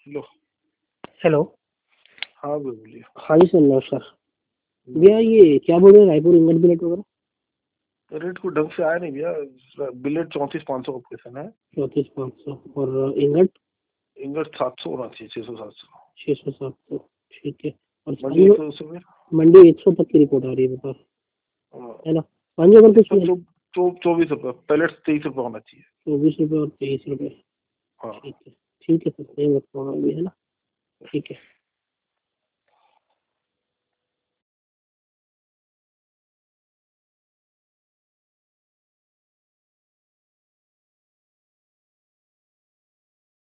लो। Hello. हाँ भैया बोलिए। हाँ जी सर, नमस्कार भैया। ये क्या बोल रहे हैं, रायपुर इंगट बिलेट वगैरह रेट को ढंग से आया नहीं भैया। बिलेट 34,500 का ऑपरेशन है। 34,500 और इंगट इंगट 700 होना चाहिए, 600-700। 600-700। ठीक है। और मंडी स्पंज 100 में। मंडी 100 तक की रिपोर्ट आ रही है बता, हाँ, है ना। स्पंज अगर इस कुछ पर 24 रुपये पैलेट, 23 रुपये होना चाहिए। 24 रुपये और 23 रुपये। हाँ ठीक है। ठीक है सर, सेम रखता हूँ अभी, है ना। ठीक है।